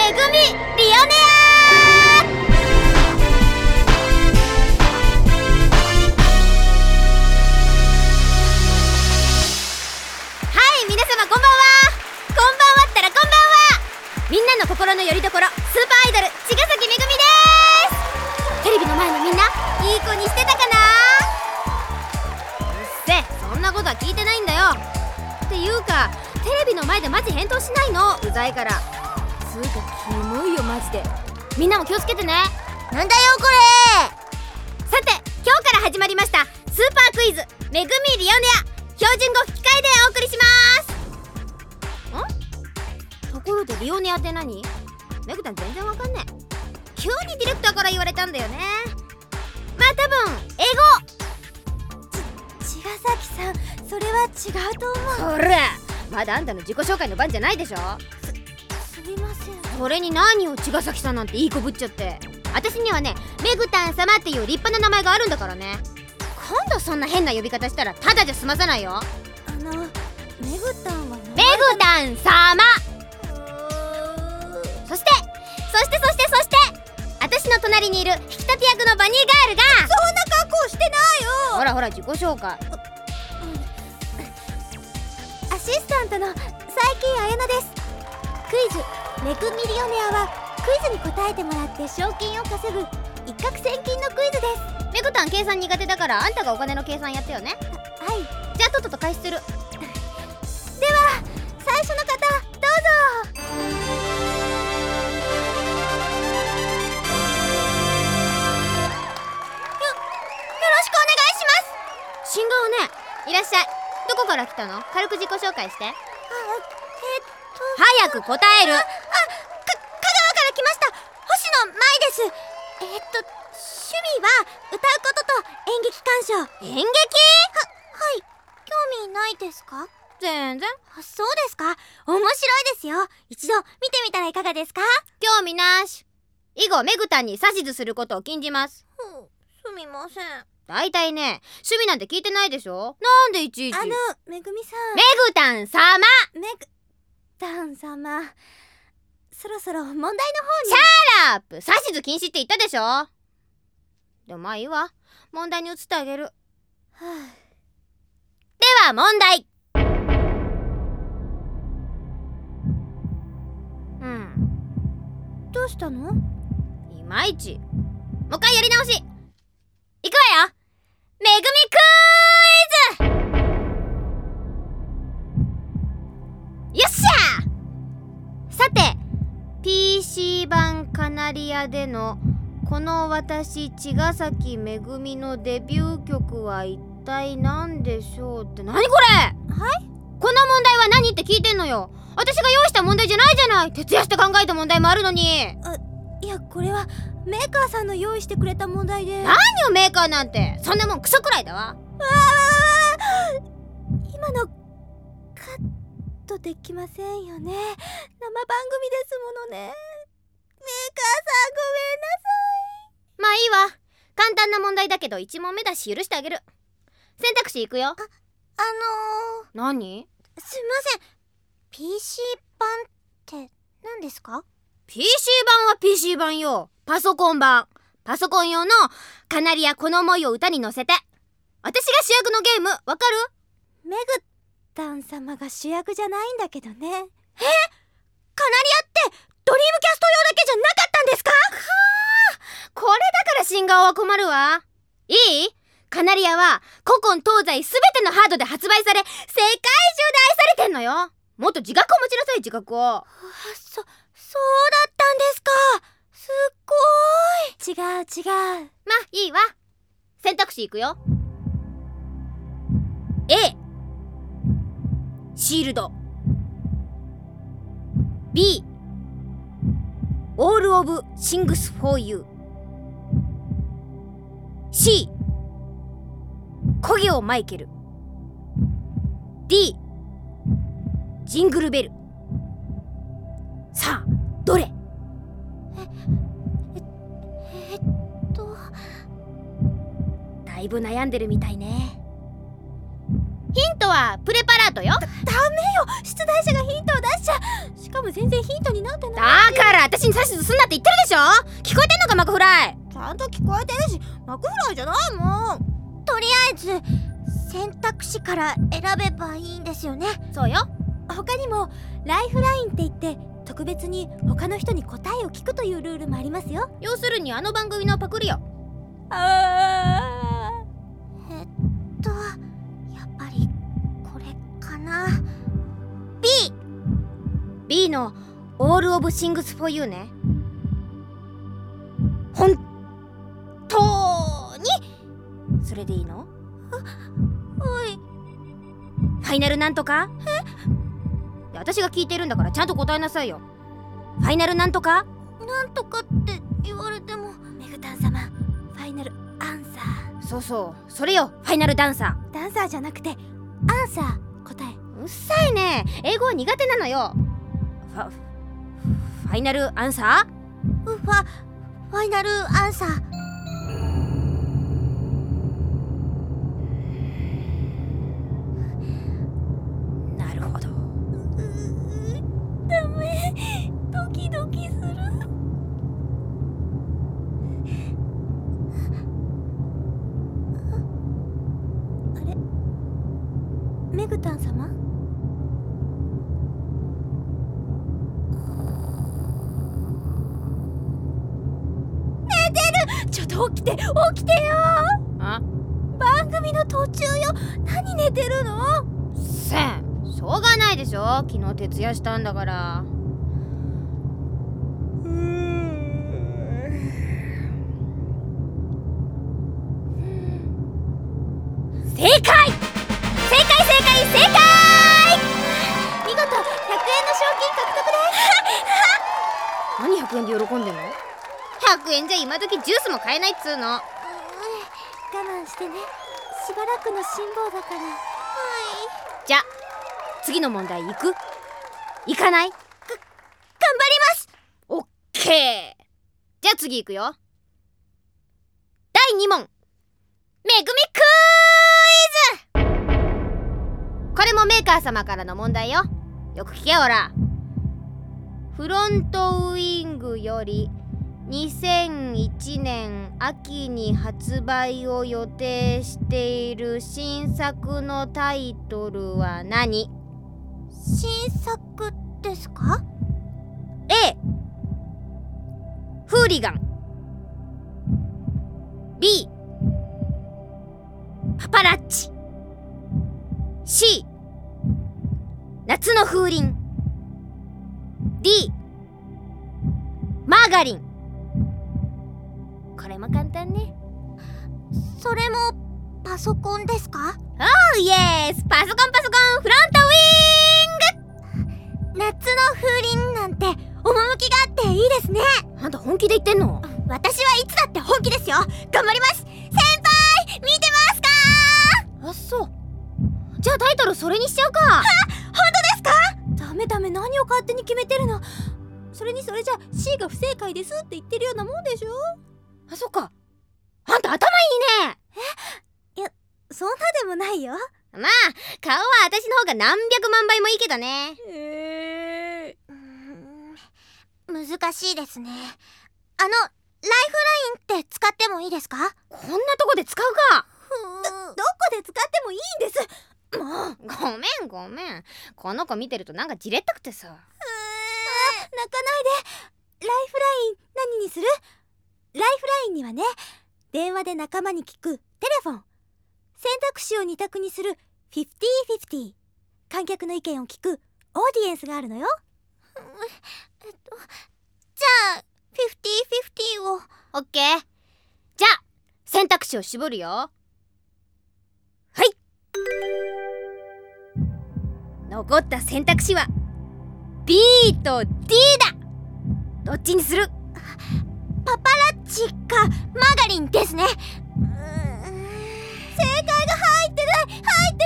めぐみリオネア。はい皆様こんばんは。こんばんはったらこんばんは。みんなの心の拠り所スーパーアイドル茅ヶ崎めぐみです。テレビの前のみんないい子にしてたかな。うっせ、そんなことは聞いてないんだよ。っていうかテレビの前でマジ返答しないのうざいから。つうかキモいよマジで。みんなも気をつけてね。 なんだよこれ。 さて今日から始まりましたスーパークイズめぐみリオネア標準語吹き替えでお送りします。ところでリオネアって何？めぐたん全然わかんねえ。急にディレクターから言われたんだよね。まあ多分英語。 茅ヶ崎さん、それは違うと思う。 こらまだあんたの自己紹介の番じゃないでしょ。 すみません。 それに何を茅ヶ崎さんなんていい子ぶっちゃって。私にはねめぐたん様っていう立派な名前があるんだからね。今度そんな変な呼び方したらただじゃ済まさないよ。 めぐたんはめぐたん様。そして私の隣にいる引き立て役のバニーガールが。 そんな格好してないよ。 ほらほら自己紹介。 アシスタントの最近彩乃です。クイズめぐみリオネアはクイズに答えてもらって賞金を稼ぐ一攫千金のクイズです。 めぐたん計算苦手だからあんたがお金の計算やってよね。 はい。 じゃあとっとと開始する。 では最初の方どうぞ。 よろしくお願いします。新顔ね。いらっしゃい。どこから来たの？軽く自己紹介して。早く答える。 香川から来ました星野舞です。趣味は歌うことと演劇鑑賞。 演劇？ はい。興味ないですか？ 全然。 そうですか。面白いですよ。一度見てみたらいかがですか？ 興味なし。以後めぐたんに指図することを禁じます。 すみません。 だいたいね趣味なんて聞いてないでしょ。なんでいちいち。 めぐみさん。 めぐたん様。 めぐたん様、そろそろ問題の方に。 シャーラップ。指図禁止って言ったでしょ。でもまあいいわ。問題に移ってあげる。では問題。 どうしたの？ いまいち。もう一回やり直し。いくわよ。めぐみクイズ。よっしゃ。さて PC 版カナリアでのこの私茅ヶ崎めぐみのデビュー曲は一体何でしょうって。何これ。 はい。 この問題は何って聞いてんのよ。私が用意した問題じゃないじゃない。徹夜して考えた問題もあるのに。 いやこれはメーカーさんの用意してくれた問題で。 何よメーカーなんて。そんなもんクソくらいだわ。 今のカットできませんよね。生番組ですものね。メーカーさんごめんなさい。 まあいいわ。簡単な問題だけど1問目だし許してあげる。選択肢いくよ。何？ すみません。PC 版って何ですか？ PC 版は PC 版よ。パソコン版。パソコン用のカナリアこの想いを歌に乗せて。私が主役のゲームわかる？ めぐたん様が主役じゃないんだけどね。カナリアってドリームキャスト用だけじゃなかったんですか？ これだから新顔は困るわ。いい？カナリアは古今東西すべてのハードで発売され世界中で愛されてんのよ。もっと自覚を持ちなさい。自覚を。 そうだったんですか。すっごい。違う。 まあいいわ。選択肢いくよ。 A シールド、 B オールオブシングスフォーユー、 C コギオマイケル、 D ジングルベル。さあどれ？だいぶ悩んでるみたいね。ヒントはプレパラートよ。 ダメよ。出題者がヒントを出しちゃ。しかかも全然ヒントになってない。 だから私に指図すんなって言ってるでしょ。聞こえてんのかマクフライ。 ちゃんと聞こえてるし、マクフライじゃないもん。とりあえず選択肢から選べばいいんですよね。 そうよ。 他にもライフラインって言って特別に他の人に答えを聞くというルールもありますよ。 要するにあの番組のパクリよ。 やっぱりこれかな。 B の All of Things for You ね。本当にそれでいいの？ はい。 ファイナルなんとか？私が聞いてるんだからちゃんと答えなさいよ。ファイナルなんとか？ なんとかって言われても。メグタン様、ファイナルアンサー。 そうそう、それよ、ファイナルダンサー。 ダンサーじゃなくてアンサー、答え。 うっさいね、英語は苦手なのよ。ファイナルアンサー？ ファイナルアンサー。 なるほど。 ダメ、ドキドキする。あれ、メグタン様？ちょっと起きてよ。 あ？ 番組の途中よ。何寝てるの？ せん、しょうがないでしょ、昨日徹夜したんだから。正解！ 見事100円の賞金獲得です。 何100円で喜んでんの？100円じゃ今時ジュースも買えないっつうの。 我慢してね。しばらくの辛抱だから。はい。 じゃ、次の問題行く？行かない？ 頑張ります。 オッケー。じゃあ次行くよ。第2問、めぐみクイズ。これもメーカー様からの問題よ。よく聞けよほら。フロントウイングより2001年秋に発売を予定している新作のタイトルは何？ 新作ですか？ A フーリガン、 B パパラッチ、 C 夏の風鈴、 D マーガリン。これも簡単ね。 それもパソコンですか？ Oh yes、パソコンフロントウィング。 夏の風鈴なんて趣があっていいですね。 あんた本気で言ってんの？ 私はいつだって本気ですよ。頑張ります。先輩見てますか？ あ、そう。じゃあタイトルそれにしちゃうか。 本当ですか？ダメ、何を勝手に決めてるの。それじゃ C が不正解ですって言ってるようなもんでしょ。 あ、そっか。あんた頭いいね。 いや、そんなでもないよ。 まあ顔は私の方が何百万倍もいいけどね。 難しいですね。ライフラインって使ってもいいですか？ こんなとこで使うか。 どこで使ってもいいんです。もうごめん。この子見てるとなんかじれったくてさ。 泣かないで。ライフライン何にする？ライフラインにはね、電話で仲間に聞くテレフォン、選択肢を2択にする 50-50、 観客の意見を聞くオーディエンスがあるのよ。じゃあ50-50を。 オッケー。じゃあ選択肢を絞るよ。はい、残った選択肢は B と D だ。どっちにする？ パパラッチかマーガリンですね。正解が入ってないよ。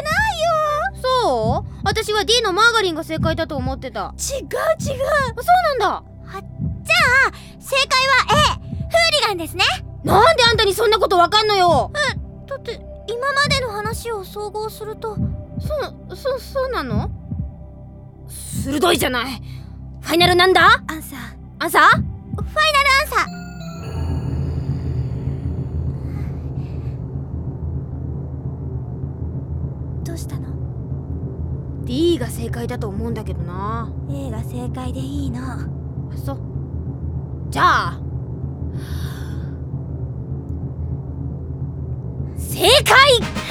そう？私は D のマーガリンが正解だと思ってた。 違う。 そうなんだ。 じゃあ正解は A、フーリガンですね。 なんであんたにそんなことわかんのよ。 だって今までの話を総合すると。 そうなの？鋭いじゃない。ファイナルなんだ？ アンサー。 アンサー？ ファイナルアンサー。どうしたの？ D が正解だと思うんだけどな。 A が正解でいいの。 あ、そう。じゃあ正解！やったー！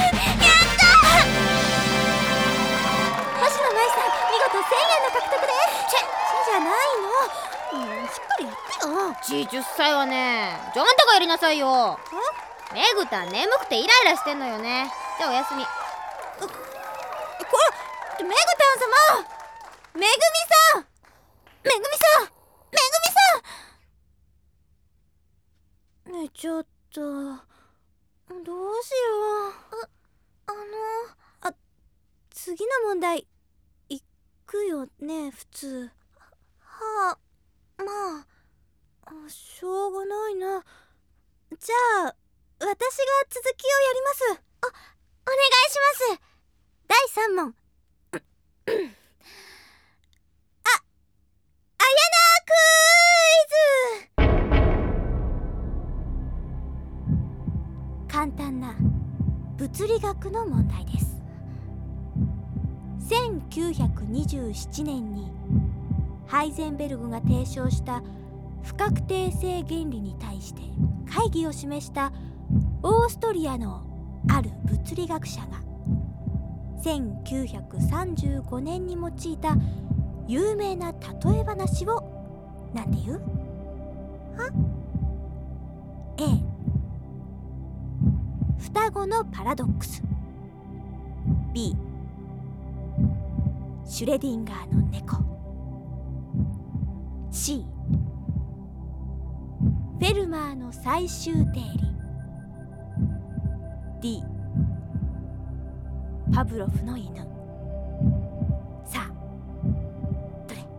星野舞さん、見事1000円の獲得です。チじゃないの。しっかりやってよ。 ち10歳はね、じゃああんたがやりなさいよ。めぐたん眠くてイライラしてんのよね。じゃあおやすみ。 めぐたん様、めぐみさん、めぐみさん、めぐみさん。寝ちゃった。どうしよう。次の問題いくよね、普通。はあ、まあしょうがないな。じゃあ私が続きをやります。お願いします。第3問。簡単な物理学の問題です。1927年にハイゼンベルグが提唱した不確定性原理に対して懐疑を示したオーストリアのある物理学者が1935年に用いた有名な例え話をなんて言う？A、双子のパラドックス。 B、シュレディンガーの猫。 C、フェルマーの最終定理。 D、パブロフの犬。さあどれ？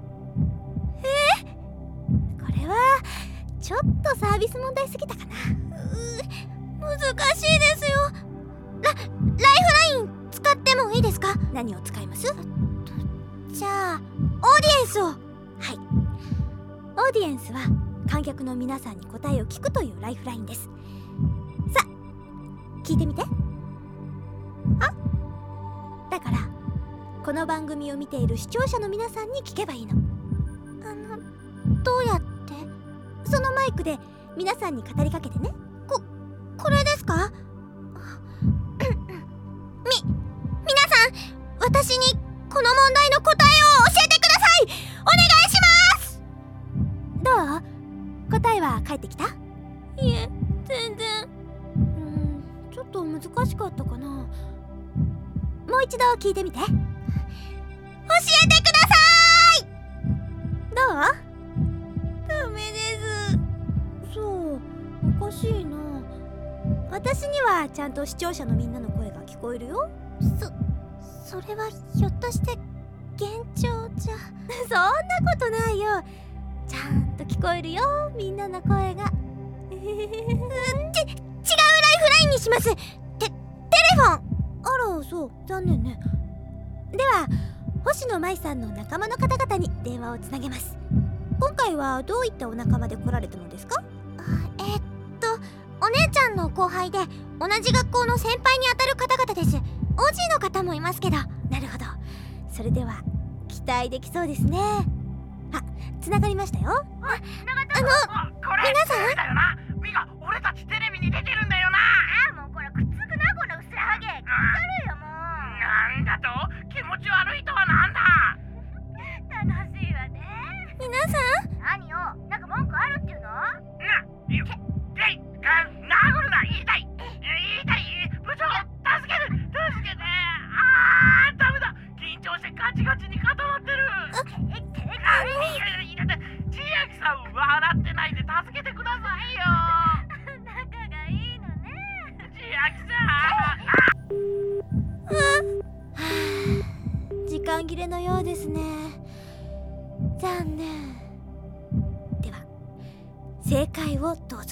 これはちょっとサービス問題すぎたかな。難しいですよ。ライフライン使ってもいいですか？何を使います？じゃあオーディエンスを。はい、オーディエンスは観客の皆さんに答えを聞くというライフラインです。さあ聞いてみて。だからこの番組を見ている視聴者の皆さんに聞けばいいの。どうやって？そのマイクで皆さんに語りかけてね。これですか？皆さん、私にこの問題の答えを教えてください。お願いします。どう？答えは返ってきた？いえ、全然。ちょっと難しかったかな。もう一度聞いてみて。教えてください。どう？ダメです。そう、おかしいな。私にはちゃんと視聴者のみんなの声が聞こえるよ。それはひょっとして幻聴じゃ。そんなことないよ。ちゃんと聞こえるよ、みんなの声が。違うライフラインにします。テレフォン。あら、そう、残念ね。では星野舞さんの仲間の方々に電話をつなげます。今回はどういったお仲間で来られたのですか？お姉ちゃんの後輩で同じ学校の先輩にあたる方々です。OG の方もいますけど。なるほど、それでは期待できそうですね。つながりましたよ。 これ皆さんだよな。ミカ、俺たちテレビに出てるんだよな。もうこれくっつくな、この薄らハゲ。気持ち悪いよもう。なんだと？気持ち悪いとはなんだ。楽しいわね。 皆さん、 何よ、なんか文句あるっていうの？殴るな、言いたい部長、助けて。ダメだ、緊張してガチガチに固まってる。千秋さん、笑ってないで助けてくださいよ。仲がいいのね、千秋さん。 時間切れのようですね。残念。では正解をどうぞ。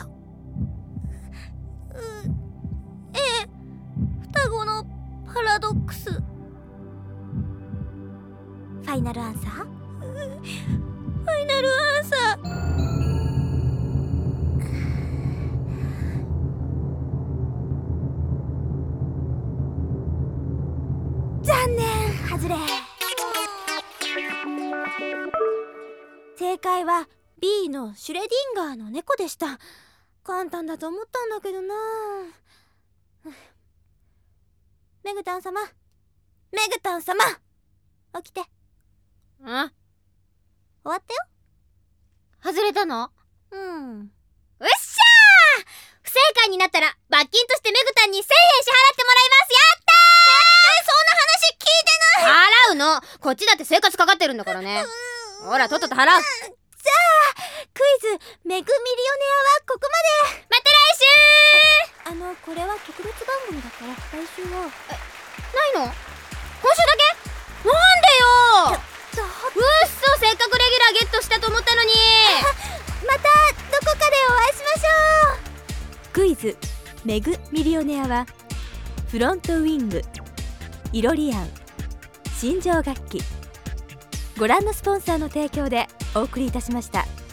双子のパラドックス。ファイナルアンサー？ 正解は B のシュレディンガーの猫でした。簡単だと思ったんだけどな。メグタン様、メグタン様、起きて。 うん？ 終わったよ。 外れたの？ うっしゃー！ 不正解になったら罰金としてメグタンに1000円支払ってもらいます。やったー！そんな話聞いてない。払うの。こっちだって生活かかってるんだからね。ほらとっとと払う。 じゃあクイズメグミリオネアはここまで。 また来週。 これは特別番組だから来週はないの？今週だけ？なんでよ。 ちょっうっそ、せっかくレギュラーゲットしたと思ったのに。 またどこかでお会いしましょう。クイズメグミリオネアはフロントウィング、イロリアン、新庄楽器、ご覧のスポンサーの提供でお送りいたしました。